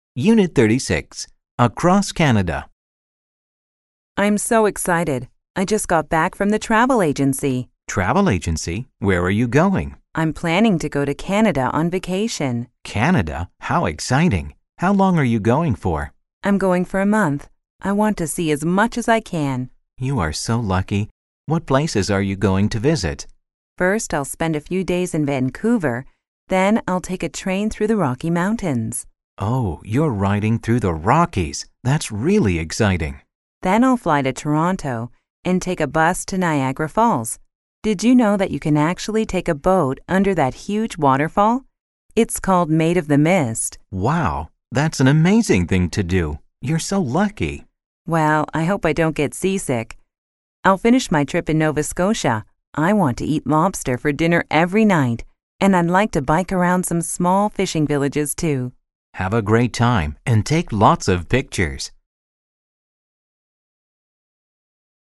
Unit 36, Across Canada. I'm so excited. I just got back from the travel agency. Travel agency? Where are you going? I'm planning to go to Canada on vacation. Canada? How exciting. How long are you going for? I'm going for a month. I want to see as much as I can. You are so lucky. What places are you going to visit? First, I'll spend a few days in Vancouver. Then I'll take a train through the Rocky Mountains. Oh, you're riding through the Rockies. That's really exciting. Then I'll fly to Toronto and take a bus to Niagara Falls. Did you know that you can actually take a boat under that huge waterfall? It's called Maid of the Mist. Wow, that's an amazing thing to do. You're so lucky. Well, I hope I don't get seasick. I'll finish my trip in Nova Scotia. I want to eat lobster for dinner every night, and I'd like to bike around some small fishing villages too. Have a great time and take lots of pictures.